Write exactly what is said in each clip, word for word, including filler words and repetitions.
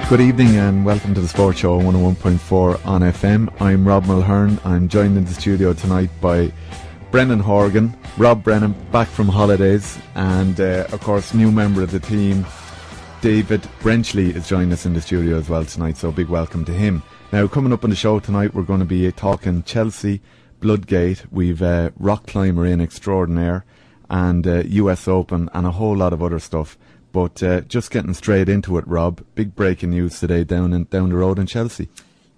Good evening and welcome to the Sports Show one oh one point four on F M. I'm Rob Mulhern. I'm joined in the studio tonight by Brendan Horgan, Rob Brennan, back from holidays, and uh, of course new member of the team, David Brenchley, is joining us in the studio as well tonight, so a big welcome to him. Now, coming up on the show tonight, we're going to be talking Chelsea, Bloodgate, we've uh, rock climber in extraordinaire, and uh, U S Open, and a whole lot of other stuff. But uh, just getting straight into it, Rob, big breaking news today down in, down the road in Chelsea.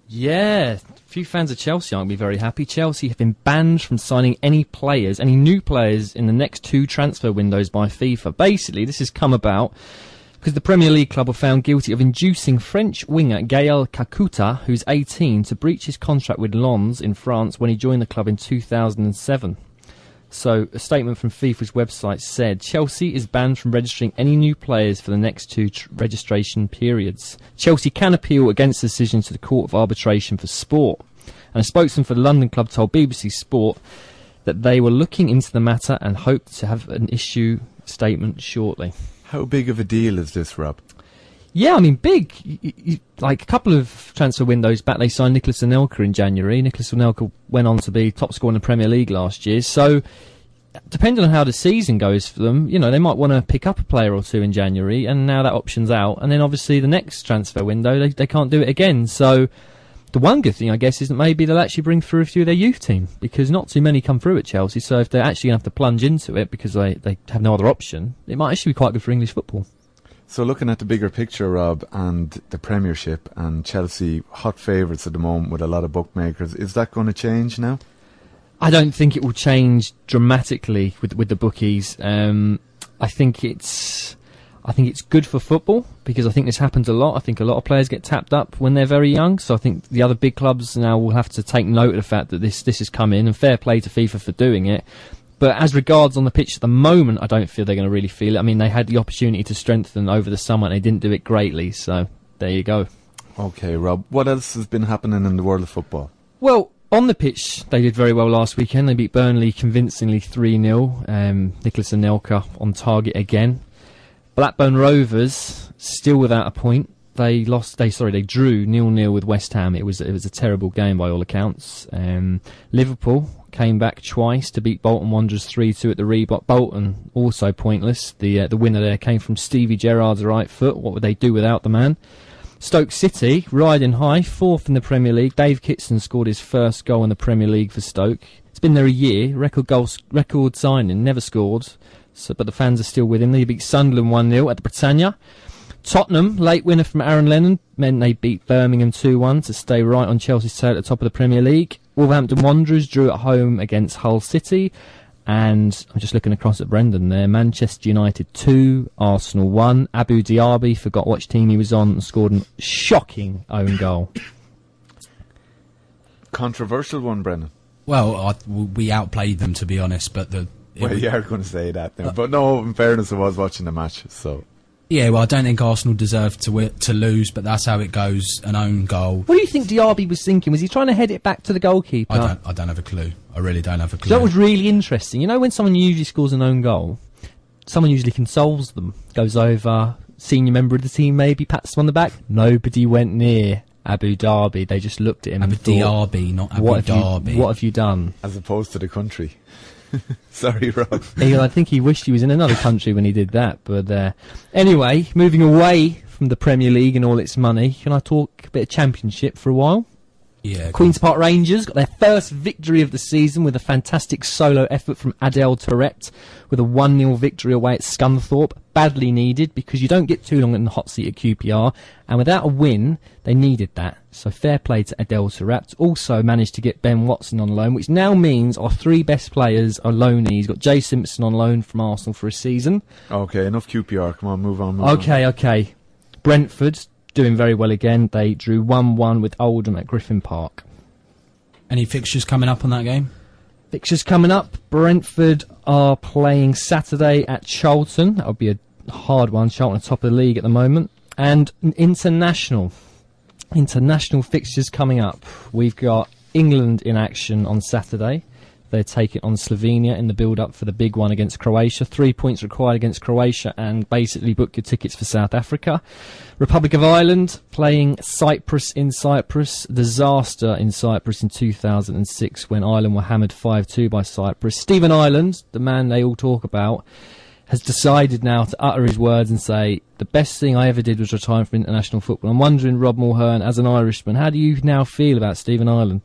Yeah, a few fans of Chelsea aren't going to be very happy. Chelsea have been banned from signing any players, any new players in the next two transfer windows by FIFA. Basically, this has come about because the Premier League club were found guilty of inducing French winger Gael Kakuta, who's eighteen, to breach his contract with Lens in France when he joined the club in two thousand seven. So, a statement from FIFA's website said, Chelsea is banned from registering any new players for the next two tr- registration periods. Chelsea can appeal against the decision to the Court of Arbitration for Sport. And a spokesman for the London club told B B C Sport that they were looking into the matter and hoped to have an issue statement shortly. How big of a deal is this, Rob? Yeah, I mean, big. You, you, like a couple of transfer windows back, they signed Nicolas Anelka in January. Nicolas Anelka went on to be top scorer in the Premier League last year. So, depending on how the season goes for them, you know, they might want to pick up a player or two in January, and now that option's out. And then obviously the next transfer window, they, they can't do it again. So, the one good thing, I guess, is that maybe they'll actually bring through a few of their youth team, because not too many come through at Chelsea. So, if they're actually going to have to plunge into it because they, they have no other option, it might actually be quite good for English football. So looking at the bigger picture, Rob, and the Premiership and Chelsea, hot favourites at the moment with a lot of bookmakers, is that going to change now? I don't think it will change dramatically with with the bookies. Um, I think it's I think it's good for football because I think this happens a lot. I think a lot of players get tapped up when they're very young. So I think the other big clubs now will have to take note of the fact that this this has come in, and fair play to FIFA for doing it. But as regards on the pitch at the moment, I don't feel they're going to really feel it. I mean, they had the opportunity to strengthen over the summer and they didn't do it greatly, so there you go. Okay, Rob, what else has been happening in the world of football? Well, on the pitch, they did very well last weekend. They beat Burnley convincingly three nil. Um, Nicolas Anelka on target again. Blackburn Rovers, still without a point. They lost. They sorry, they drew nil nil with West Ham. It was it was a terrible game by all accounts. Um, Liverpool came back twice to beat Bolton Wanderers three two at the Reebok. Bolton also pointless. The uh, the winner there came from Stevie Gerrard's right foot. What would they do without the man? Stoke City riding high, fourth in the Premier League. Dave Kitson scored his first goal in the Premier League for Stoke. It's been there a year. Record goal, record signing, never scored. So, but the fans are still with him. They beat Sunderland one nil at the Britannia. Tottenham, late winner from Aaron Lennon, meant they beat Birmingham two one to stay right on Chelsea's tail at the top of the Premier League. Wolverhampton Wanderers drew at home against Hull City. And I'm just looking across at Brendan there. Manchester United two, Arsenal one. Abu Diaby forgot which team he was on and scored a shocking own goal. Controversial one, Brendan. Well, I, we outplayed them, to be honest. But the Well, was, you are going to say that now. Uh, but no, in fairness, I was watching the match, so... Yeah, well, I don't think Arsenal deserved to wi- to lose, but that's how it goes, an own goal. What do you think Diaby was thinking? Was he trying to head it back to the goalkeeper? I don't, I don't have a clue. I really don't have a clue. That was really interesting. You know, when someone usually scores an own goal, someone usually consoles them, goes over, senior member of the team maybe, pats them on the back. Nobody went near Abu Dhabi. They just looked at him Abu and thought, Dhabi, not Abu what Dhabi. Have you, what have you done? As opposed to the country. Sorry, Rob. I think he wished he was in another country when he did that. But uh, anyway, moving away from the Premier League and all its money, can I talk a bit of Championship for a while? Yeah. Queen's Park Rangers got their first victory of the season with a fantastic solo effort from Adel Tourette with a one nil victory away at Scunthorpe. Badly needed because you don't get too long in the hot seat at Q P R, and without a win, they needed that. So fair play to Adel Tourette. Also managed to get Ben Watson on loan, which now means our three best players are loanees. Got Jay Simpson on loan from Arsenal for a season. Okay, enough Q P R. Come on, move on. Move okay, on. okay. Brentford doing very well again. They drew one one with Oldham at Griffin Park. Any fixtures coming up on that game? Fixtures coming up. Brentford are playing Saturday at Charlton. That'll be a hard one. Charlton top of the league at the moment. And international. International fixtures coming up. We've got England in action on Saturday. They're taking on Slovenia in the build-up for the big one against Croatia. Three points required against Croatia and basically book your tickets for South Africa. Republic of Ireland playing Cyprus in Cyprus. Disaster in Cyprus in two thousand six when Ireland were hammered five two by Cyprus. Stephen Ireland, the man they all talk about, has decided now to utter his words and say, the best thing I ever did was retire from international football. I'm wondering, Rob Mulhern, as an Irishman, how do you now feel about Stephen Ireland?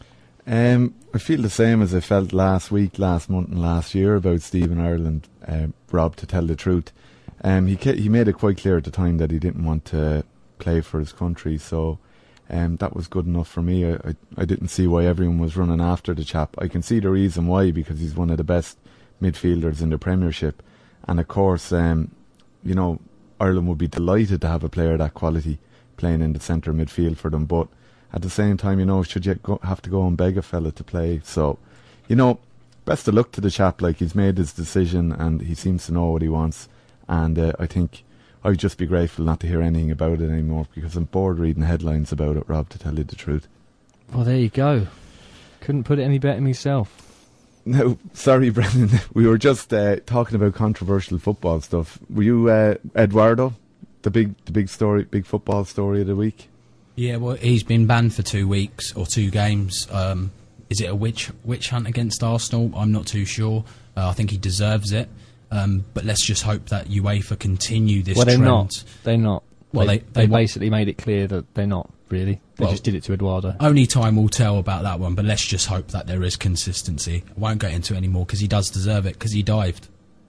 Um, I feel the same as I felt last week, last month and last year about Stephen Ireland, uh, Rob, to tell the truth. Um, he ca- he made it quite clear at the time that he didn't want to play for his country, so um, that was good enough for me. I, I, I didn't see why everyone was running after the chap. I can see the reason why, because he's one of the best midfielders in the Premiership. And of course, um, you know, Ireland would be delighted to have a player of that quality playing in the centre midfield for them, but at the same time, you know, should you go, have to go and beg a fella to play? So, you know, best of luck to the chap. Like, he's made his decision and he seems to know what he wants. And uh, I think I would just be grateful not to hear anything about it anymore, because I'm bored reading headlines about it, Rob, to tell you the truth. Well, there you go. Couldn't put it any better myself. No, sorry, Brendan. We were just uh, talking about controversial football stuff. Were you uh, Eduardo, the big, the big story, big football story of the week? Yeah, well, he's been banned for two weeks or two games. Um, is it a witch witch hunt against Arsenal? I'm not too sure. Uh, I think he deserves it. Um, but let's just hope that UEFA continue this well, they're trend. not. They're not. Well, they, they, they, they basically made it clear that they're not, really. They well, just did it to Eduardo. Only time will tell about that one, but let's just hope that there is consistency. I won't get into it anymore because he does deserve it, because he dived.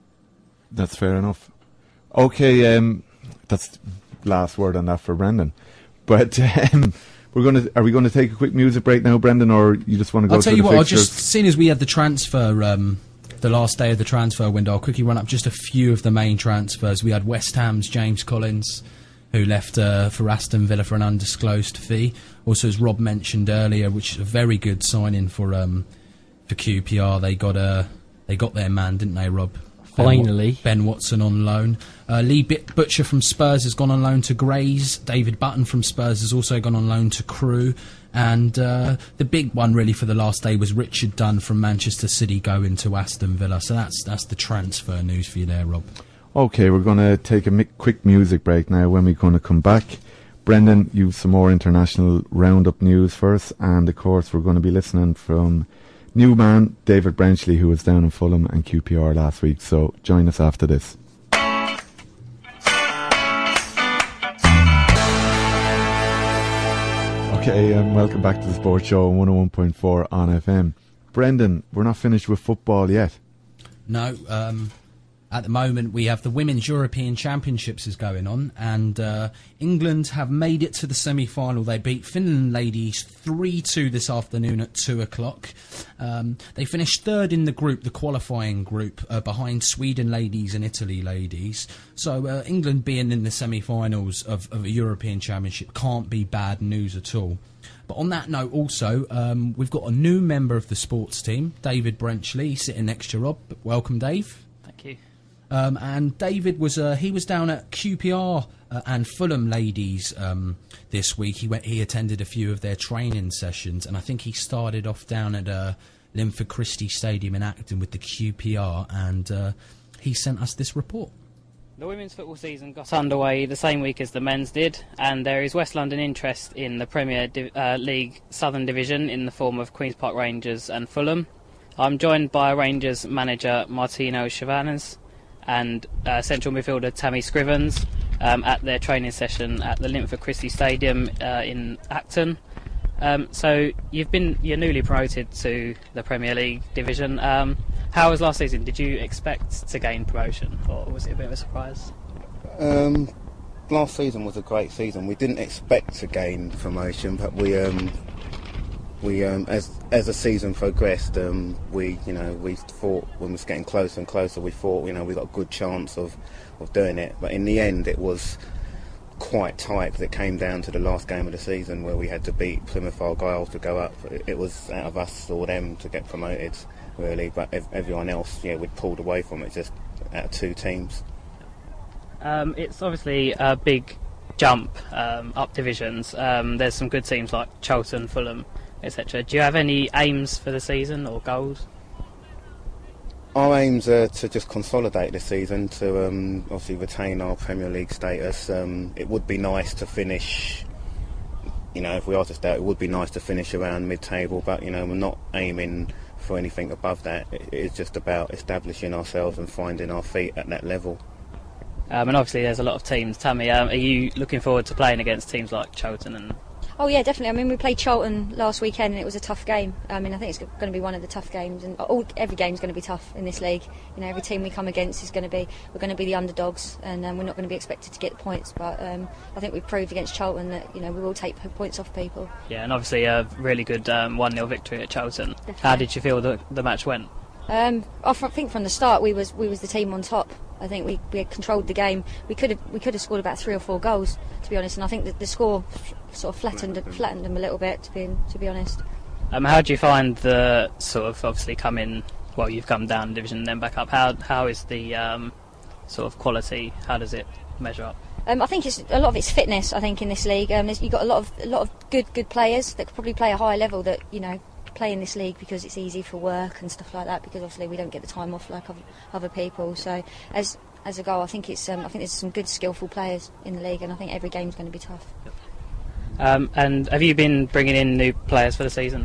That's fair enough. Okay, um, that's last word on that for Brendan. But um, we're going to. Are we going to take a quick music break now, Brendan, or you just want to go? I'll tell through you the what. I'll fixtures? just, seeing as we had the transfer, um, the last day of the transfer window, I'll quickly run up just a few of the main transfers. We had West Ham's James Collins, who left uh, for Aston Villa for an undisclosed fee. Also, as Rob mentioned earlier, which is a very good signing for um, for Q P R. They got uh, they got their man, didn't they, Rob? Finally. Ben, ben Watson on loan. Uh, Lee Bit- Butcher from Spurs has gone on loan to Grays. David Button from Spurs has also gone on loan to Crewe. And uh, the big one really for the last day was Richard Dunn from Manchester City going to Aston Villa. So that's that's the transfer news for you there, Rob. Okay, we're going to take a mi- quick music break now. When we're going to come back, Brendan, you've some more international roundup news first. And of course, we're going to be listening from new man David Brenchley, who was down in Fulham and Q P R last week. So join us after this. Okay, and welcome back to the Sports Show on one oh one point four on F M. Brendan, we're not finished with football yet. No, um, at the moment we have the Women's European Championships is going on, and uh, England have made it to the semi-final. They beat Finland ladies three two this afternoon at two o'clock. Um, they finished third in the group, the qualifying group, uh, behind Sweden ladies and Italy ladies. So uh, England being in the semi-finals of, of a European Championship can't be bad news at all. But on that note also, um, we've got a new member of the sports team, David Brenchley, sitting next to Rob. Welcome, Dave. Thank you. Um, and David was uh, he was down at Q P R uh, and Fulham ladies um, this week. He went he attended a few of their training sessions, and I think he started off down at uh, Linford Christie Stadium in Acton with the Q P R, and uh, he sent us this report. The women's football season got underway the same week as the men's did, and there is West London interest in the Premier Div- uh, League Southern Division in the form of Queen's Park Rangers and Fulham. I'm joined by Rangers manager Martino Chavanes and uh, central midfielder Tammy Scrivens um, at their training session at the Linford Christie Stadium uh, in Acton. Um, so you've been you're newly promoted to the Premier League division. Um, how was last season? Did you expect to gain promotion, or was it a bit of a surprise? Um, last season was a great season. We didn't expect to gain promotion, but we um, we um, as as the season progressed, um, we you know we thought when it was getting closer and closer, we thought you know we got a good chance of of doing it. But in the end, it was quite tight because it came down to the last game of the season where we had to beat Plymouth Argyle to go up. It, it was out of us or them to get promoted, really. But ev- everyone else, yeah, we'd pulled away from it just out of two teams. Um, it's obviously a big jump um, up divisions. Um, there's some good teams like Charlton, Fulham, et cetera. Do you have any aims for the season or goals? Our aims are to just consolidate this season, to um, obviously retain our Premier League status. Um, it would be nice to finish, you know, if we are to stay, it would be nice to finish around mid-table, but, you know, we're not aiming for anything above that. It, it's just about establishing ourselves and finding our feet at that level. Um, and obviously there's a lot of teams. Tammy, um, are you looking forward to playing against teams like Charlton and... Oh yeah, definitely. I mean, we played Charlton last weekend and it was a tough game. I mean, I think it's going to be one of the tough games, and all, every game's going to be tough in this league. You know, every team we come against is going to be, we're going to be the underdogs, and um, we're not going to be expected to get the points. But um, I think we've proved against Charlton that, you know, we will take points off people. Yeah, and obviously a really good um, one nil victory at Charlton. Definitely. How did you feel the, the match went? Um, I think from the start we was we was the team on top. I think we, we had controlled the game. We could have we could have scored about three or four goals, to be honest. And I think that the score f- sort of flattened flattened them a little bit, to be to be honest. Um, how do you find the sort of obviously coming? Well, you've come down a division and then back up. How how is the um, sort of quality? How does it measure up? Um, I think it's a lot of it's fitness. I think in this league, um, you've got a lot of a lot of good good players that could probably play a higher level. That, you know, play in this league because it's easy for work and stuff like that. Because obviously we don't get the time off like other, other people. So as as a goal, I think it's um, I think there's some good skillful players in the league, and I think every game's going to be tough. Yep. Um, and have you been bringing in new players for the season?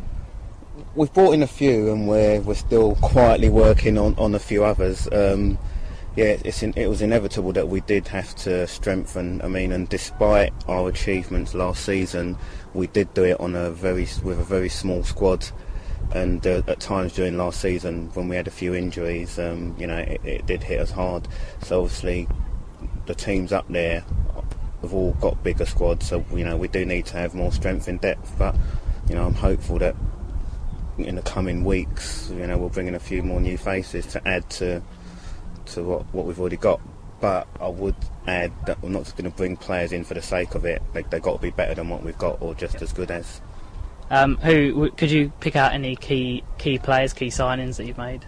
We've brought in a few, and we're we're still quietly working on, on a few others. Um, yeah, it's in, it was inevitable that we did have to strengthen. I mean, and despite our achievements last season, we did do it on a very with a very small squad. And uh, at times during last season, when we had a few injuries, um, you know, it, it did hit us hard. So obviously, the teams up there have all got bigger squads. So, you know, we do need to have more strength in depth. But, you know, I'm hopeful that in the coming weeks, you know, we'll bring in a few more new faces to add to to what, what we've already got. But I would add that we're not just going to bring players in for the sake of it. Like, they've got to be better than what we've got, or just as good as. Um, who could you pick out any key key players, key signings that you've made?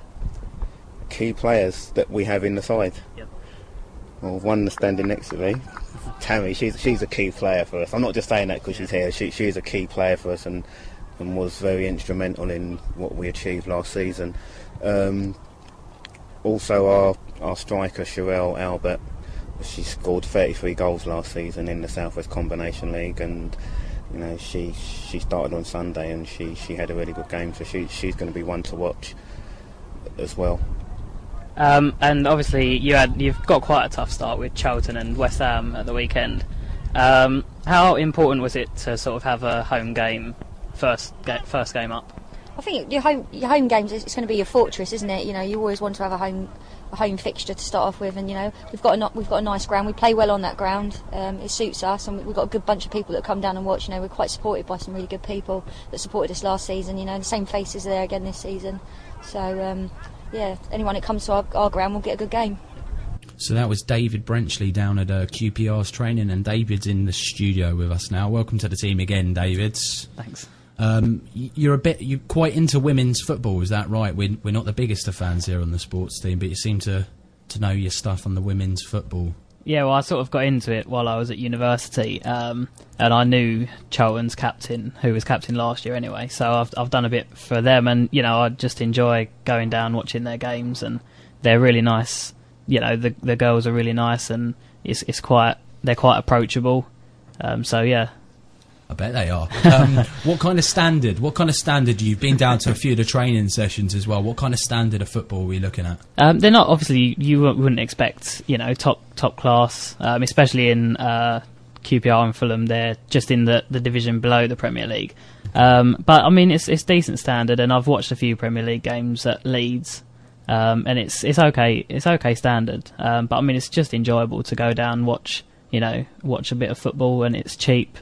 Key players that we have in the side. Yep. Well, one that's standing next to me, Tammy. She's she's a key player for us. I'm not just saying that because she's here. She she's a key player for us, and and was very instrumental in what we achieved last season. Um, also, our our striker Sherelle Albert. She scored thirty-three goals last season in the South West Combination League, and you know, she she started on Sunday and she, she had a really good game, so she she's going to be one to watch as well. Um, and obviously, you had you've got quite a tough start with Charlton and West Ham at the weekend. Um, how important was it to sort of have a home game first ga- first game up? I think your home your home games, it's going to be your fortress, isn't it? You know, you always want to have a home a home fixture to start off with, and you know we've got a we've got a nice ground. We play well on that ground. Um, it suits us, and we've got a good bunch of people that come down and watch. You know, we're quite supported by some really good people that supported us last season. You know, the same faces are there again this season. So um, yeah, anyone that comes to our, our ground will get a good game. So that was David Brenchley down at uh, Q P R's training, and David's in the studio with us now. Welcome to the team again, David. Thanks. Um, you're a bit, you're quite into women's football, is that right? We're, we're not the biggest of fans here on the sports team, but you seem to, to know your stuff on the women's football. Yeah, well, I sort of got into it while I was at university, um, and I knew Charlton's captain, who was captain last year anyway, so I've I've done a bit for them, and, you know, I just enjoy going down, watching their games, and they're really nice. You know, the the girls are really nice, and it's it's quite, they're quite approachable, um, so yeah. I bet they are. Um, what kind of standard? What kind of standard? You've been down to a few of the training sessions as well. What kind of standard of football are we looking at? Um, they're not, obviously, you wouldn't expect, you know, top top class, um, especially in uh, Q P R and Fulham. They're just in the, the division below the Premier League. Um, but I mean, it's it's decent standard, and I've watched a few Premier League games at Leeds, um, and it's it's okay. It's okay standard. Um, but I mean, it's just enjoyable to go down, and watch, you know, watch a bit of football, and it's cheap.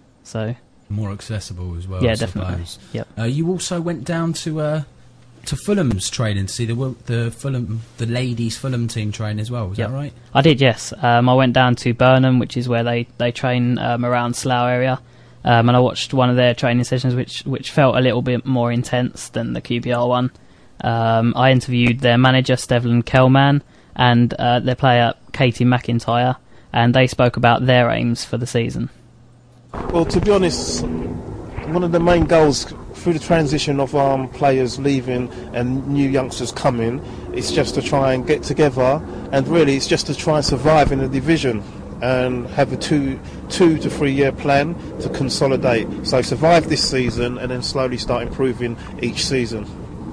So more accessible as well. Yeah, I definitely. Suppose. Yep. Uh, you also went down to uh, to Fulham's training to see the the Fulham the ladies Fulham team train as well. Was Yep. that right? I did, yes. Um, I went down to Burnham, which is where they they train um, around Slough area, um, and I watched one of their training sessions, which which felt a little bit more intense than the Q P R one. Um, I interviewed their manager Stevlin Kelman and uh, their player Katie McIntyre, and they spoke about their aims for the season. Well, to be honest, one of the main goals through the transition of um, players leaving and new youngsters coming, it's just to try and get together, and really it's just to try and survive in the division and have a two two to three year plan to consolidate. So survive this season and then slowly start improving each season.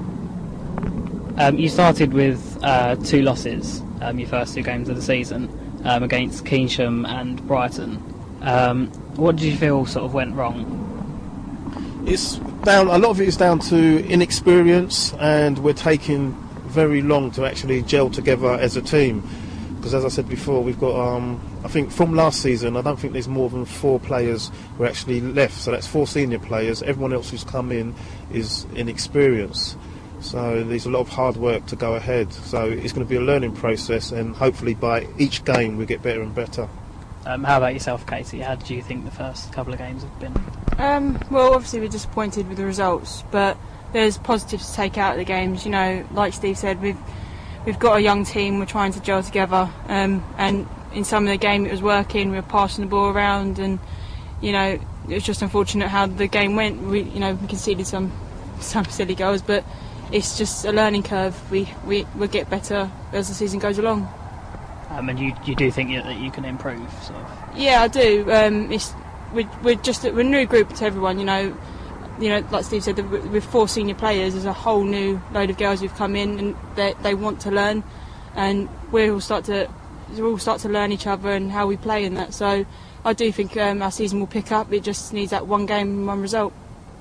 Um, you started with uh, two losses, um, your first two games of the season, um, against Keynsham and Brighton. Um, what did you feel sort of went wrong? It's down. A lot of it is down to inexperience, and we're taking very long to actually gel together as a team. Because as I said before, we've got, um, I think from last season, I don't think there's more than four players who actually left. So that's four senior players. Everyone else who's come in is inexperienced. So there's a lot of hard work to go ahead. So it's going to be a learning process, and hopefully by each game we get better and better. Um, how about yourself, Katie? How did you think the first couple of games have been? Um, well, obviously we're disappointed with the results, but there's positives to take out of the games. You know, like Steve said, we've we've got a young team. We're trying to gel together, um, and in some of the game it was working. We were passing the ball around, and you know, it was just unfortunate how the game went. We, you know, we conceded some some silly goals, but it's just a learning curve. We we will get better as the season goes along. Um, and you you do think that you can improve, sort of? Yeah, I do. Um, it's we're, we're just we're a new group to everyone. You know, you know, like Steve said, with four senior players, there's a whole new load of girls who've come in, and they they want to learn, and we all start to we all start to learn each other and how we play in that. So I do think um, our season will pick up. It just needs that one game and one result.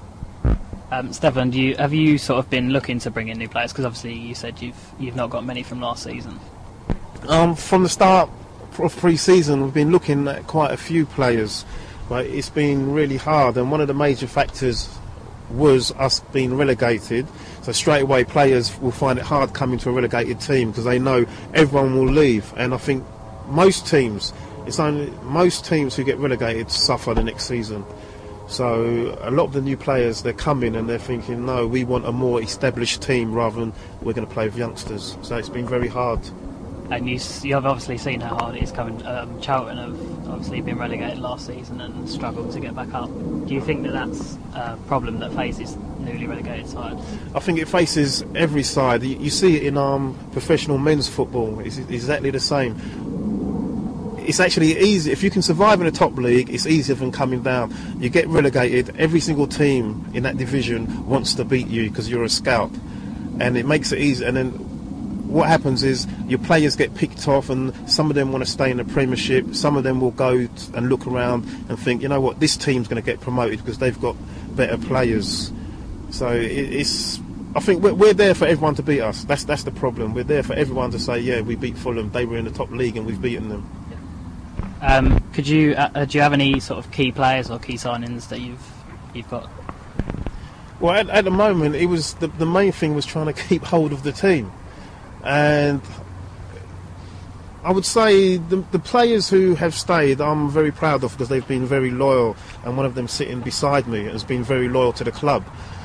Um, Stefan, do you have you sort of been looking to bring in new players? Because obviously you said you've you've not got many from last season. Um, from the start of pre-season, we've been looking at quite a few players, but it's been really hard. And one of the major factors was us being relegated. So straight away, players will find it hard coming to a relegated team because they know everyone will leave. And I think most teams, it's only most teams who get relegated suffer the next season. So a lot of the new players, they're coming and they're thinking, no, we want a more established team rather than we're going to play with youngsters. So it's been very hard. And you, you have obviously seen how hard it is coming. Um, Charlton have obviously been relegated last season and struggled to get back up. Do you think that that's a problem that faces newly relegated sides? I think it faces every side. You, you see it in um, professional men's football. It's exactly the same. It's actually easy. If you can survive in the top league, it's easier than coming down. You get relegated, every single team in that division wants to beat you because you're a scout. And it makes it easy. And then what happens is your players get picked off, and some of them want to stay in the Premiership. Some of them will go t- and look around and think, you know what, this team's going to get promoted because they've got better players. So it, it's. I think we're, we're there for everyone to beat us. That's that's the problem. We're there for everyone to say, yeah, we beat Fulham. They were in the top league and we've beaten them. Um, could you uh, do you have any sort of key players or key signings that you've you've got? Well, at, at the moment, it was the the main thing was trying to keep hold of the team. And I would say the, the players who have stayed, I'm very proud of because they've been very loyal, and one of them sitting beside me has been very loyal to the club.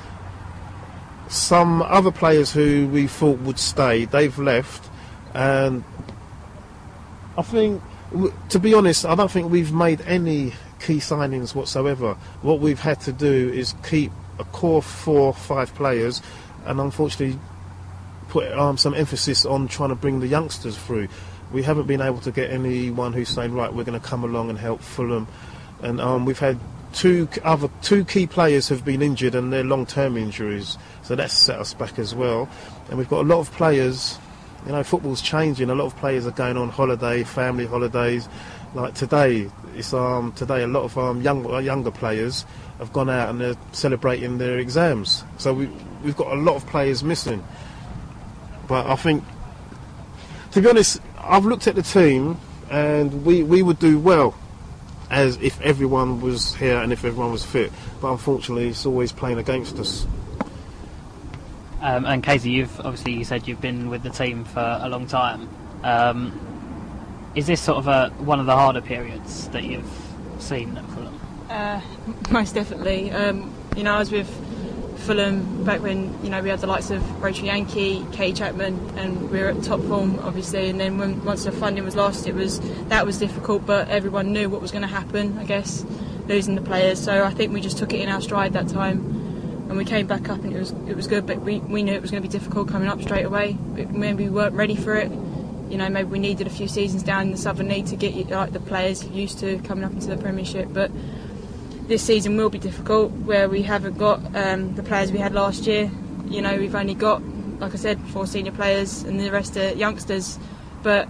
Some other players who we thought would stay, they've left, and I think, to be honest, I don't think we've made any key signings whatsoever. What we've had to do is keep a core four, five players, and unfortunately put um, some emphasis on trying to bring the youngsters through. We haven't been able to get anyone who's saying, right, we're going to come along and help Fulham. And um, we've had two other two key players have been injured, and they're long-term injuries, so that's set us back as well. And we've got a lot of players. You know, football's changing. A lot of players are going on holiday, family holidays. Like today, it's um today a lot of um young uh, younger players have gone out and they're celebrating their exams. So we we've got a lot of players missing. But I think, to be honest, I've looked at the team and we, we would do well as if everyone was here and if everyone was fit. But unfortunately, it's always playing against us. Um, and Katie, you've obviously you said you've been with the team for a long time. Um, is this sort of a, one of the harder periods that you've seen at Fulham? Uh, most definitely. Um, you know, I was with Fulham back when, you know, we had the likes of Rachel Yankee, Katie Chapman, and we were at top form, obviously. And then when once the funding was lost, it was that was difficult. But everyone knew what was going to happen, I guess, losing the players. So I think we just took it in our stride that time, and and we came back up and it was it was good, but we, we knew it was going to be difficult coming up straight away. Maybe we weren't ready for it. You know, maybe we needed a few seasons down in the Southern League to get like the players used to coming up into the Premiership. But this season will be difficult, where we haven't got um, the players we had last year. You know, we've only got, like I said, four senior players and the rest are youngsters. But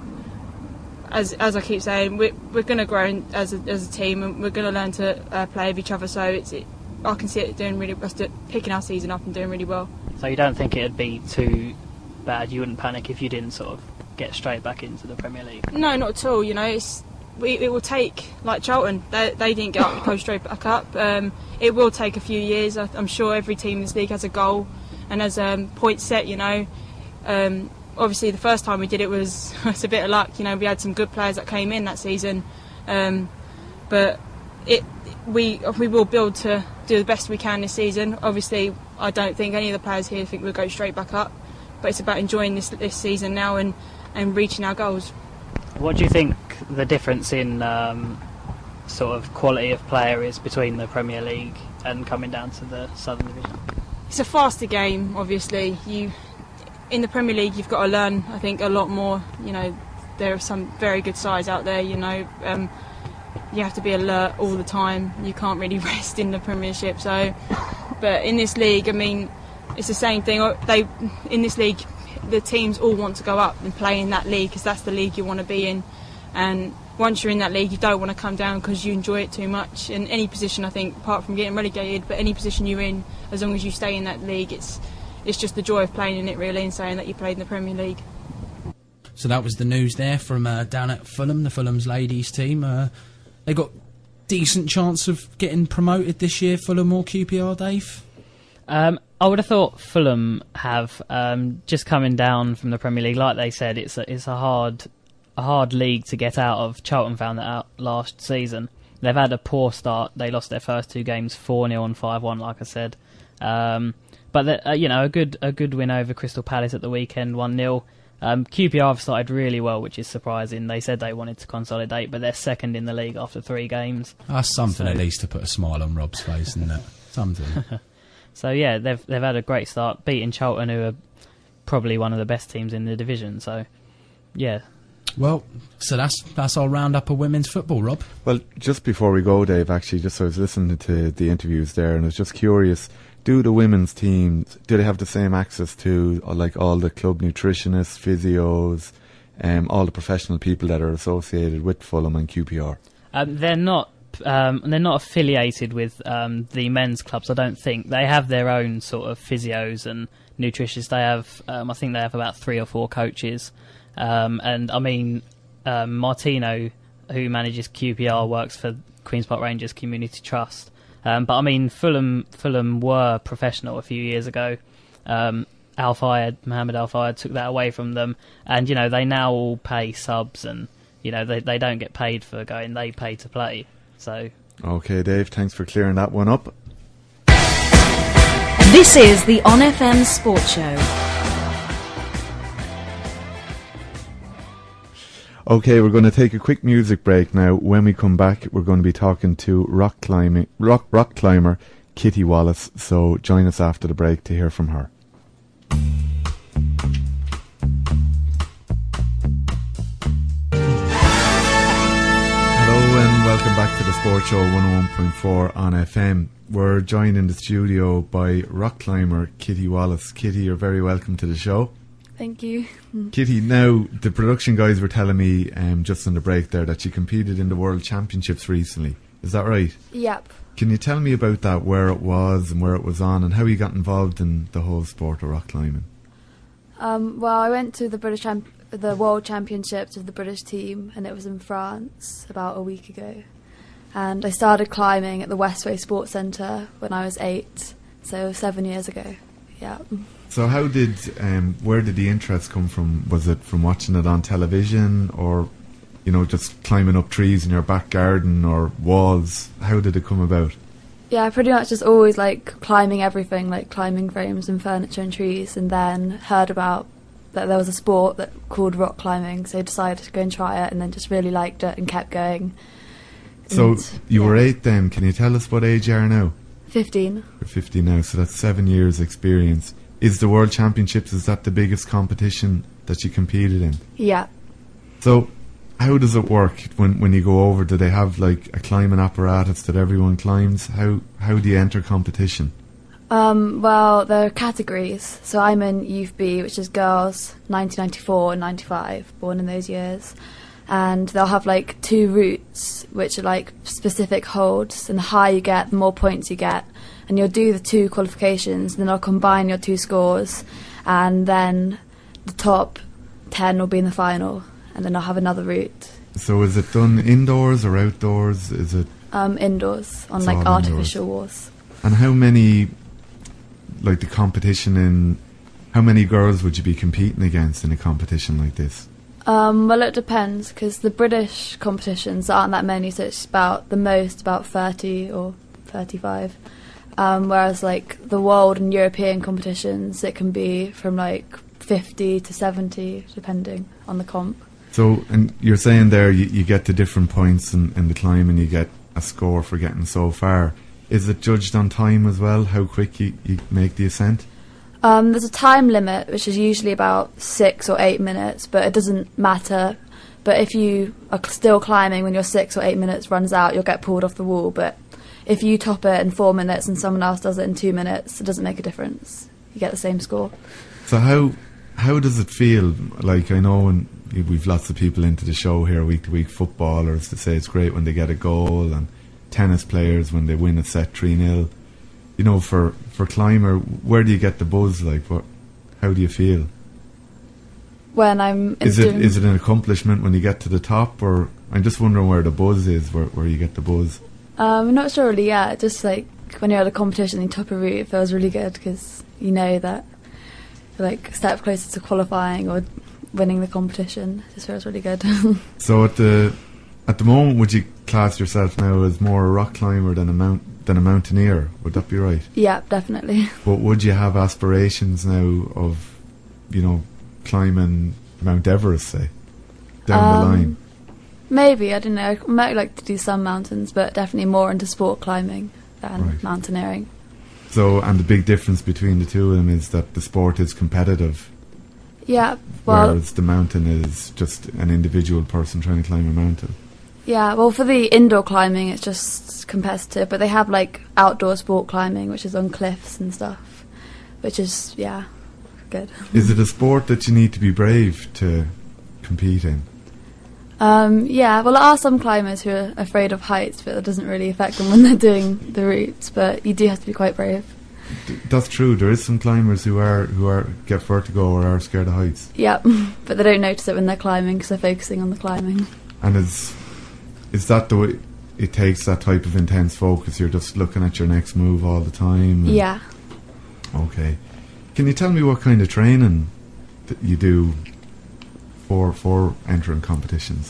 as as I keep saying, we're, we're going to grow in, as a, as a team, and we're going to learn to uh, play with each other. So it's it, I can see it doing really, us do, picking our season up and doing really well. So you don't think it'd be too bad? You wouldn't panic if you didn't sort of get straight back into the Premier League? No, not at all. You know, it's we, it will take, like Charlton, they, they didn't get up, go straight back up. Um, it will take a few years. I, I'm sure every team in this league has a goal and has a um, point set. You know, um, obviously the first time we did it was it's a bit of luck. You know, we had some good players that came in that season, um, but it we we will build to do the best we can this season. Obviously, I don't think any of the players here think we'll go straight back up, but it's about enjoying this this season now and. and reaching our goals. What do you think the difference in um, sort of quality of player is between the Premier League and coming down to the Southern Division? It's a faster game, obviously. You in the Premier League, you've got to learn, I think, a lot more. You know, there are some very good sides out there. You know, um, you have to be alert all the time. You can't really rest in the Premiership. So, but in this league, I mean, it's the same thing. They in this league. The teams all want to go up and play in that league because that's the league you want to be in, and once you're in that league you don't want to come down because you enjoy it too much. In any position, I think, apart from getting relegated, but any position you're in, as long as you stay in that league, it's it's just the joy of playing in it really, and saying that you played in the Premier League. So that was the news there from uh, down at Fulham, the Fulham's ladies team. Uh, they got decent chance of getting promoted this year, Fulham or Q P R, Dave? Um, I would have thought Fulham have um, just coming down from the Premier League. Like they said, it's a, it's a hard a hard league to get out of. Charlton found that out last season. They've had a poor start. They lost their first two games four nil and five one, like I said. Um, but uh, you know, a good a good win over Crystal Palace at the weekend, one nil. Um, Q P R have started really well, which is surprising. They said they wanted to consolidate, but they're second in the league after three games. That's something so, at least to put a smile on Rob's face, isn't it? Something. So yeah, they've they've had a great start, beating Charlton, who are probably one of the best teams in the division. So, yeah. Well, so that's that's our roundup of women's football, Rob. Well, just before we go, Dave, actually, just so I was listening to the interviews there, and I was just curious: do the women's teams do they have the same access to uh, like all the club nutritionists, physios, um, all the professional people that are associated with Fulham and Q P R? Um, they're not. Um, they're not affiliated with um, the men's clubs, I don't think. They have their own sort of physios and nutritionists. They have, um, I think they have about three or four coaches. Um, and I mean, um, Martino, who manages Q P R, works for Queen's Park Rangers Community Trust. Um, but I mean, Fulham Fulham were professional a few years ago. Um, Al Fayed, Mohammed Al Fayed, took that away from them. And, you know, they now all pay subs and, you know, they, they don't get paid for going, they pay to play. So. Okay, Dave, thanks for clearing that one up. This is the On F M Sports Show. Okay, we're going to take a quick music break now. When we come back, we're going to be talking to rock climbing rock rock climber Kitty Wallace. So join us after the break to hear from her. Welcome back to the Sports Show one oh one point four on F M. We're joined in the studio by rock climber Kitty Wallace. Kitty, you're very welcome to the show. Thank you. Kitty, now the production guys were telling me um, just on the break there that you competed in the World Championships recently. Is that right? Yep. Can you tell me about that, where it was and where it was on, and how you got involved in the whole sport of rock climbing? Um, well, I went to the British Champ- the World Championships with the British team, and it was in France about a week ago. And I started climbing at the Westway Sports Centre when I was eight, so seven years ago. Yeah. So how did, um, where did the interest come from? Was it from watching it on television, or, you know, just climbing up trees in your back garden or walls? How did it come about? Yeah, I pretty much just always like climbing everything, like climbing frames and furniture and trees, and then heard about that there was a sport that called rock climbing, so I decided to go and try it, and then just really liked it and kept going. So and, you yeah. were eight then. Can you tell us what age you are now? fifteen. You're fifteen now, so that's seven years experience. Is the World Championships, is that the biggest competition that you competed in? Yeah. So how does it work when, when you go over? Do they have like a climbing apparatus that everyone climbs? How how do you enter competition? Um, well, there are categories. So I'm in Youth B, which is girls, nineteen ninety-four and ninety-five, born in those years. And they'll have like two routes, which are like specific holds, and the higher you get, the more points you get. And you'll do the two qualifications, and then I'll combine your two scores, and then the top ten will be in the final, and then I'll have another route. So is it done indoors or outdoors? Is it Um, indoors, on It's like all artificial walls. And how many, like the competition in, how many girls would you be competing against in a competition like this? Um, well, it depends, because the British competitions aren't that many, so it's about the most about thirty or thirty-five. Um, whereas like the world and European competitions, it can be from like fifty to seventy, depending on the comp. So, and you're saying there you, you get to different points in, in the climb and you get a score for getting so far. Is it judged on time as well, how quick you, you make the ascent? Um, there's a time limit, which is usually about six or eight minutes, but it doesn't matter. But if you are still climbing when your six or eight minutes runs out, you'll get pulled off the wall. But if you top it in four minutes and someone else does it in two minutes, it doesn't make a difference. You get the same score. So how how does it feel? Like, I know when we've lots of people into the show here week to week, footballers that say it's great when they get a goal, and tennis players when they win a set three nil. You know, for, for climber, where do you get the buzz? Like, what? How do you feel? When I'm is it doing is it an accomplishment when you get to the top, or I'm just wondering where the buzz is, where where you get the buzz? Um, I'm not sure really yet. Just like when you're at a competition and you top a route, it feels really good because you know that you're like a step closer to qualifying or winning the competition. It just feels really good. So at the at the moment, would you class yourself now as more a rock climber than a mount than a mountaineer? Would that be right? Yeah, definitely. But would you have aspirations now of, you know, climbing Mount Everest, say, down Um, the line? Maybe, I don't know. I might like to do some mountains, but definitely more into sport climbing than Right. mountaineering. So, and the big difference between the two of them is that the sport is competitive, Yeah, well, whereas the mountain is just an individual person trying to climb a mountain. yeah, well, for the indoor climbing, it's just competitive, but they have like outdoor sport climbing, which is on cliffs and stuff, which is, yeah, good. Is it a sport that you need to be brave to compete in? Um, yeah, well, there are some climbers who are afraid of heights, but that doesn't really affect them when they're doing the routes, but you do have to be quite brave. D- that's true. There is some climbers who are who are get vertigo or are scared of heights. Yeah, but they don't notice it when they're climbing because they're focusing on the climbing. And is is that the way it takes, that type of intense focus? You're just looking at your next move all the time? and- Yeah. Okay. Can you tell me what kind of training that you do for for entering competitions?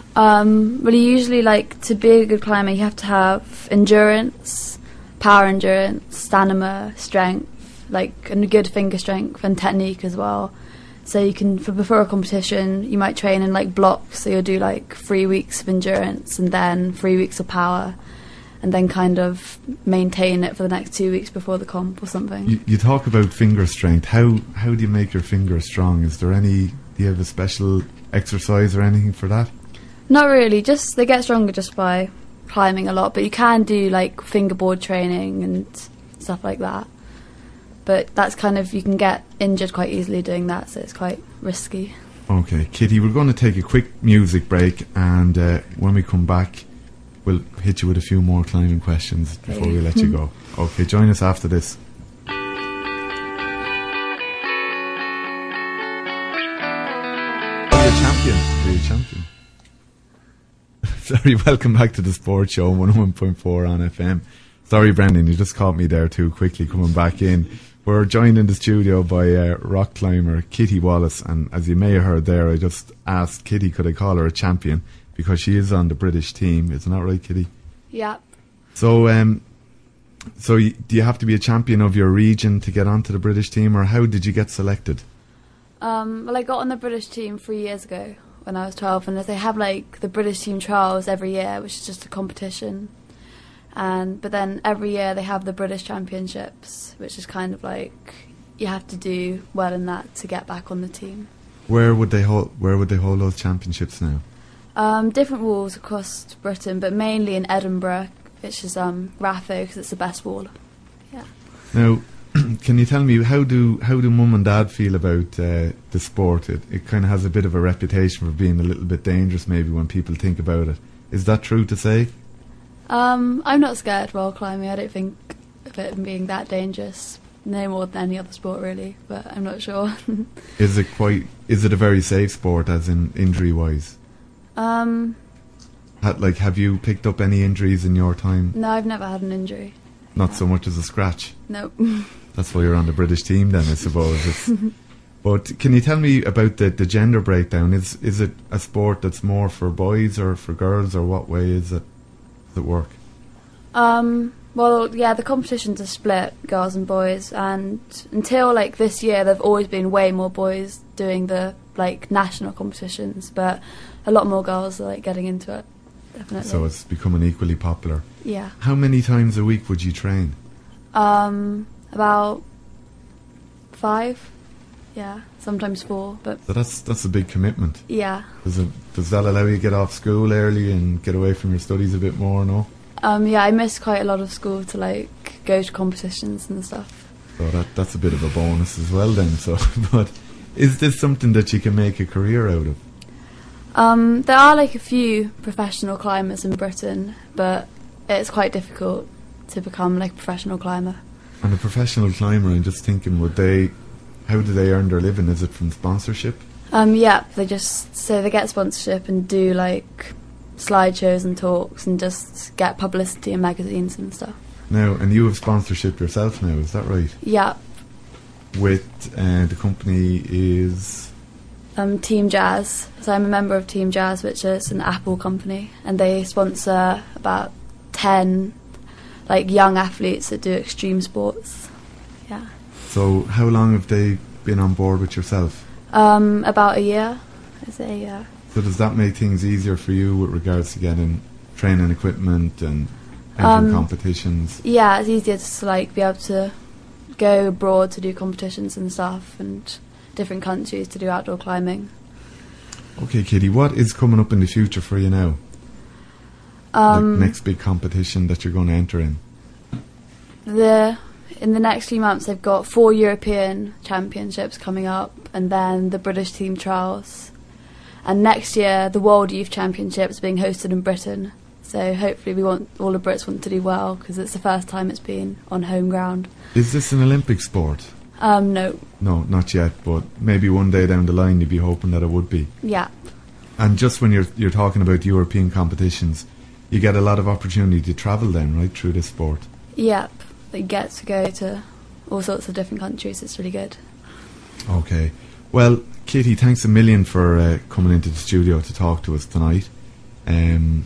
Um, well, you usually, like, to be a good climber, you have to have endurance, power endurance, stamina, strength, like, and a good finger strength and technique as well. So you can, for before a competition, you might train in, like, blocks. So you'll do, like, three weeks of endurance and then three weeks of power, and then kind of maintain it for the next two weeks before the comp or something. You, you talk about finger strength. How how do you make your fingers strong? Is there any? Do you have a special exercise or anything for that? Not really, just they get stronger just by climbing a lot, but you can do like fingerboard training and stuff like that. But that's kind of, you can get injured quite easily doing that, so it's quite risky. Okay, Kitty, we're going to take a quick music break, and uh, when we come back, we'll hit you with a few more climbing questions before Okay. we let you go. Okay, join us after this. You're a champion. You're a champion. Sorry, welcome back to the Sports Show, one oh one point four on F M. Sorry, Brendan, you just caught me there too quickly coming back in. We're joined in the studio by uh, rock climber Kitty Wallace, and as you may have heard there, I just asked Kitty could I call her a champion because she is on the British team. Isn't that right, Kitty? Yeah. So, um, so y- do you have to be a champion of your region to get onto the British team, or how did you get selected? Um, well, I got on the British team three years ago when I was twelve, and they have like the British team trials every year, which is just a competition. And but then every year they have the British Championships, which is kind of like you have to do well in that to get back on the team. Where would they hold? Where would they hold those championships now? Um, different walls across Britain, but mainly in Edinburgh, which is um, Ratho, because it's the best wall. Yeah. Now, can you tell me how do how do mum and dad feel about uh, the sport? It it kind of has a bit of a reputation for being a little bit dangerous, maybe when people think about it. Is that true to say? Um, I'm not scared while climbing. I don't think of it being that dangerous. No more than any other sport, really. But I'm not sure. Is it quite? Is it a very safe sport, as in injury wise? Um, ha- like, have you picked up any injuries in your time? No, I've never had an injury. Not so much as a scratch. Nope. That's why you're on the British team, then, I suppose. It's but can you tell me about the, the gender breakdown? Is is it a sport that's more for boys or for girls, or what way is it? Does it work? Um. Well, yeah, the competitions are split, girls and boys, and until like this year, there've always been way more boys doing the like national competitions, but a lot more girls are like getting into it. Definitely. So it's becoming equally popular. Yeah. How many times a week would you train? Um, about five. Yeah, sometimes four, but So that's that's a big commitment. yeah. Does it does that allow you to get off school early and get away from your studies a bit more? No. Um, yeah, I miss quite a lot of school to like go to competitions and stuff. So that that's a bit of a bonus as well then. So, but is this something that you can make a career out of? Um, there are like a few professional climbers in Britain, but it's quite difficult to become like a professional climber. And a professional climber, I'm just thinking, would they? How do they earn their living? Is it from sponsorship? Um, yeah, they just so they get sponsorship and do like slideshows and talks and just get publicity in magazines and stuff. Now, and you have sponsorship yourself now, is that right? Yeah. With uh, the company is Um, Team Jazz. So I'm a member of Team Jazz, which is an Apple company, and they sponsor about ten like young athletes that do extreme sports. Yeah. So how long have they been on board with yourself? Um, about a year, I say, yeah. So does that make things easier for you with regards to getting training equipment and entering Um, competitions? Yeah, it's easier to like be able to go abroad to do competitions and stuff, and different countries to do outdoor climbing. Okay, Kitty, what is coming up in the future for you now? Um, like next big competition that you're going to enter in? The in the next few months, they've got four European championships coming up, and then the British team trials. And next year, the World Youth Championships being hosted in Britain. So hopefully, we want all the Brits want to do well because it's the first time it's been on home ground. Is this an Olympic sport? Um, no. No, not yet, but maybe one day down the line you'd be hoping that it would be. Yeah. And just when you're you're talking about European competitions, you get a lot of opportunity to travel then, right, through this sport? Yep. You get to go to all sorts of different countries. It's really good. Okay. Well, Kitty, thanks a million for uh, coming into the studio to talk to us tonight. Um,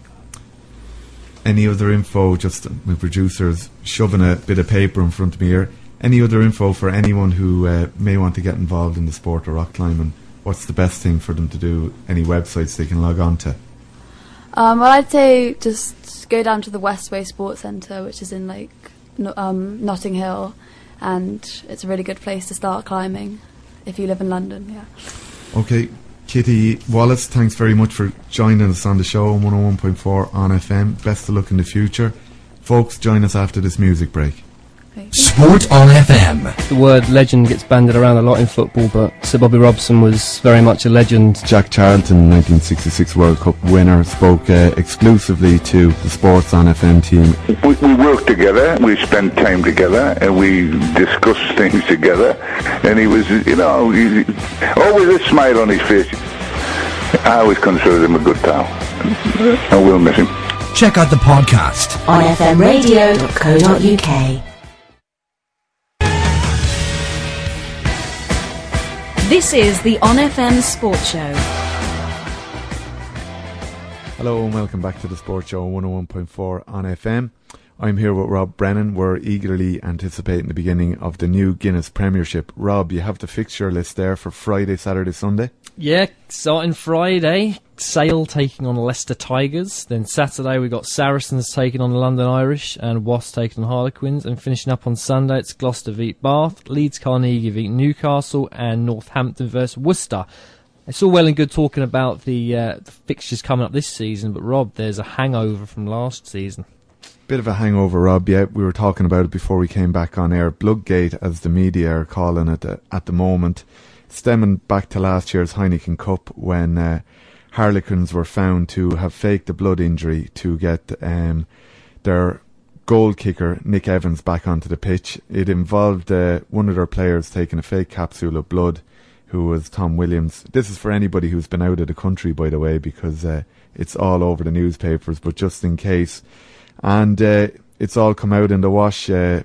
any other info, just my producer's shoving a bit of paper in front of me here. Any other info for anyone who uh, may want to get involved in the sport of rock climbing? What's the best thing for them to do? Any websites they can log on to? Um, well, I'd say just go down to the Westway Sports Centre, which is in like no, um, Notting Hill, and it's a really good place to start climbing if you live in London. Yeah. Okay, Kitty Wallace, thanks very much for joining us on the show on one oh one point four on F M. Best of luck in the future. Folks, join us after this music break. Sport on F M. The word legend gets bandied around a lot in football, but Sir Bobby Robson was very much a legend. Jack Charlton, nineteen sixty-six World Cup winner, spoke uh, exclusively to the Sports on F M team. We, we worked together, we spent time together, and we discussed things together, and he was, you know, he, always a smile on his face. I always considered him a good pal. I will miss him. Check out the podcast on f m radio dot co dot u k. This is the On F M Sports Show. Hello and welcome back to the Sports Show one oh one point four on F M. I'm here with Rob Brennan. We're eagerly anticipating the beginning of the new Guinness Premiership. Rob, you have the fixture list there for Friday, Saturday, Sunday? Yeah, starting Friday, Sale taking on Leicester Tigers. Then Saturday we got Saracens taking on the London Irish and Wasps taking on Harlequins. And finishing up on Sunday, it's Gloucester v Bath, Leeds Carnegie v Newcastle, and Northampton versus Worcester. It's all well and good talking about the, uh, the fixtures coming up this season, but Rob, there's a hangover from last season. Bit of a hangover, Rob. Yeah, we were talking about it before we came back on air. Bloodgate, as the media are calling it uh, at the moment, stemming back to last year's Heineken Cup when uh, Harlequins were found to have faked a blood injury to get um, their goal kicker Nick Evans back onto the pitch. It involved uh, one of their players taking a fake capsule of blood, who was Tom Williams. This is for anybody who's been out of the country, by the way, because uh, it's all over the newspapers, but just in case. And uh, it's all come out in the wash. Uh,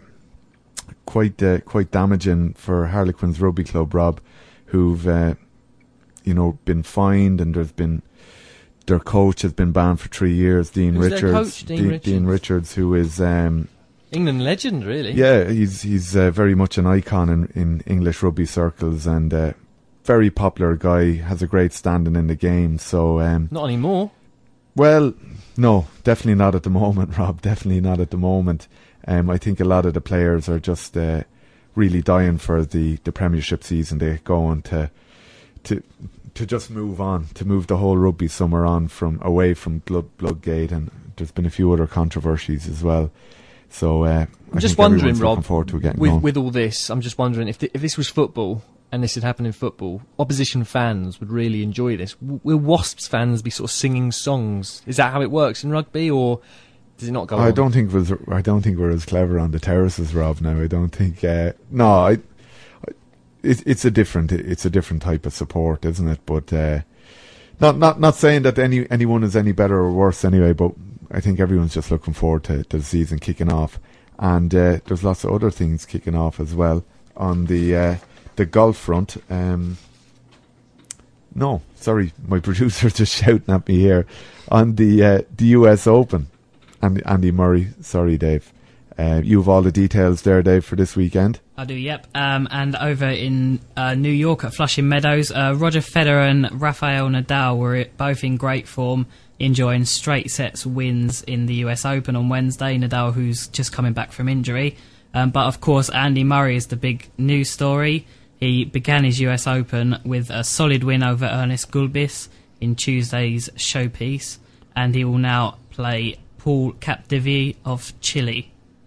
quite uh, quite damaging for Harlequins Rugby Club, Rob, who've uh, you know been fined, and there's been their coach has been banned for three years. Dean Who's Richards, their coach, Dean De- Richards? Dean Richards, who is um, England legend, really. Yeah, he's he's uh, very much an icon in, in English rugby circles, and uh, very popular guy. Has a great standing in the game. So um, not anymore. Well, no, definitely not at the moment, Rob. Definitely not at the moment. Um, I think a lot of the players are just uh, really dying for the, the Premiership season. They're going to to to just move on, to move the whole rugby summer on from away from Blood Bloodgate, and there's been a few other controversies as well. So uh, I'm I just think wondering, everyone's Rob, looking forward to it getting with going. with all this, I'm just wondering if th- if this was football. And this had happened in football, opposition fans would really enjoy this. W- will Wasps fans be sort of singing songs? Is that how it works in rugby, or does it not go I on? don't think it was. I don't think we're as clever on the terraces, Rob. Now I don't think. Uh, no, I. I it, it's a different. It's a different type of support, isn't it? But uh, not not not saying that any anyone is any better or worse anyway. But I think everyone's just looking forward to, to the season kicking off, and uh, there's lots of other things kicking off as well on the. Uh, The golf front. Um, no, sorry, my producer's just shouting at me here. On the uh, the U S Open, Andy, Andy Murray. Sorry, Dave. Uh, you have all the details there, Dave, for this weekend. I do, yep. Um, and over in uh, New York at Flushing Meadows, uh, Roger Federer and Rafael Nadal were both in great form, enjoying straight sets wins in the U S Open on Wednesday. Nadal, who's just coming back from injury. Um, but, of course, Andy Murray is the big news story. He began his U S Open with a solid win over Ernest Gulbis in Tuesday's showpiece, and he will now play Paul Capdeville of Chile.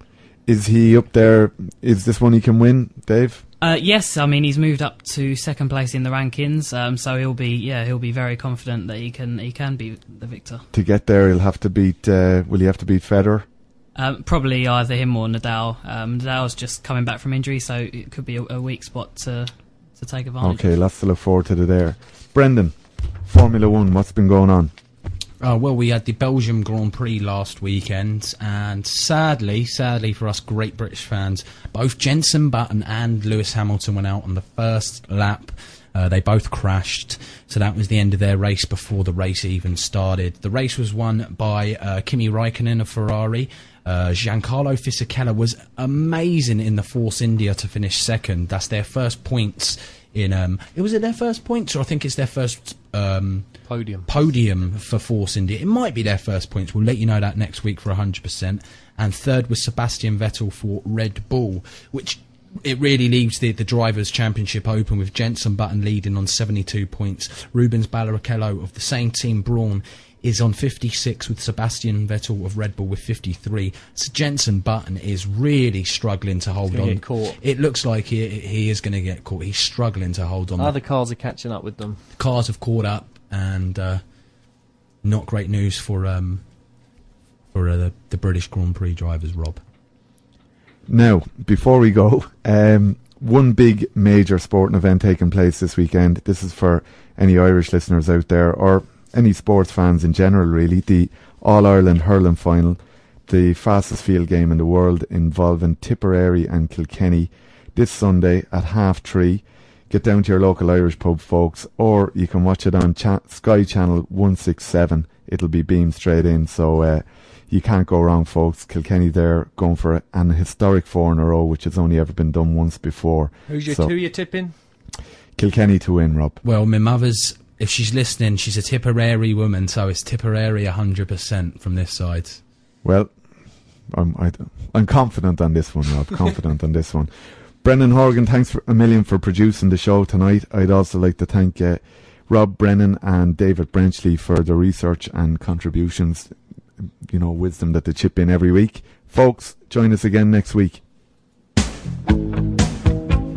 Is he up there? Is this one he can win, Dave? Uh, yes, I mean he's moved up to second place in the rankings, um, so he'll be yeah he'll be very confident that he can he can be the victor. To get there, he'll have to beat. Uh, will he have to beat Federer? Um, probably either him or Nadal. Um, Nadal's just coming back from injury, so it could be a, a weak spot to to take advantage. Okay, lots to look forward to there. Brendan, Formula One, what's been going on? Uh, well, we had the Belgium Grand Prix last weekend, and sadly, sadly for us Great British fans, both Jenson Button and Lewis Hamilton went out on the first lap. Uh, they both crashed, so that was the end of their race before the race even started. The race was won by uh, Kimi Raikkonen of Ferrari. Uh, Giancarlo Fisichella was amazing in the Force India to finish second. That's their first points in... Um, it was it their first points, or I think it's their first... Um, Podium. Podium for Force India. It might be their first points. We'll let you know that next week for one hundred percent. And third was Sebastian Vettel for Red Bull, which... It really leaves the, the Drivers' Championship open with Jenson Button leading on seventy-two points. Rubens Barrichello of the same team, Brawn, is on fifty-six with Sebastian Vettel of Red Bull with fifty-three. So Jenson Button is really struggling to hold on. Get caught. It looks like he he is going to get caught. He's struggling to hold on. Other cars are catching up with them. Cars have caught up, and uh, not great news for um for uh, the, the British Grand Prix drivers, Rob. Now, before we go, um, one big major sporting event taking place this weekend. This is for any Irish listeners out there, or any sports fans in general, really. The All-Ireland Hurling Final, the fastest field game in the world, involving Tipperary and Kilkenny, this Sunday at half three. Get down to your local Irish pub, folks, or you can watch it on cha- Sky Channel one sixty-seven. It'll be beamed straight in, so uh, you can't go wrong, folks. Kilkenny there going for an historic four in a row, which has only ever been done once before. Who's your So, two you're tipping? Kilkenny to win, Rob. Well, my mother's, if she's listening, she's a Tipperary woman, so it's Tipperary one hundred percent from this side. Well, I'm I, I'm confident on this one, Rob. Confident on this one. Brendan Horgan, thanks for, a million for producing the show tonight. I'd also like to thank uh, Rob Brennan and David Brenchley for the research and contributions. You know, wisdom that they chip in every week. Folks, join us again next week.